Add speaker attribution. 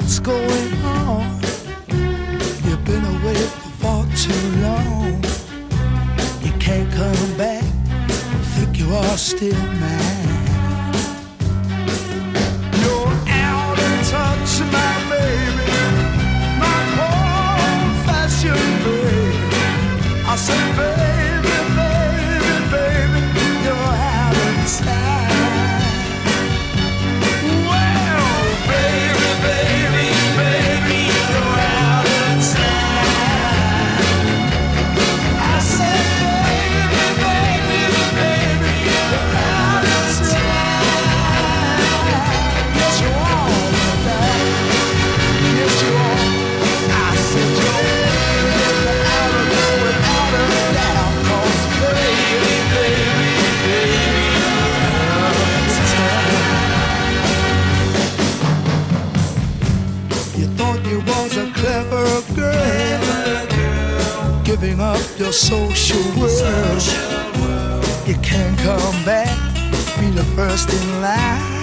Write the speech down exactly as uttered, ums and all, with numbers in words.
Speaker 1: what's going on? You've been away for far too long. You can't come back, think you are still mine. You're out of touch, my baby, my old-fashioned baby. I said, baby, baby, baby, you're out of time. Well, baby, baby, baby, you're out of time. I said, baby, baby, baby, you're out of time. Yes, you are, baby. Yes, you are. I said, you're out of there without a doubt. 'Cause baby, baby, baby, you're out of time. You thought you was a clever girl, giving up your social world. You can't come back, be the first in line.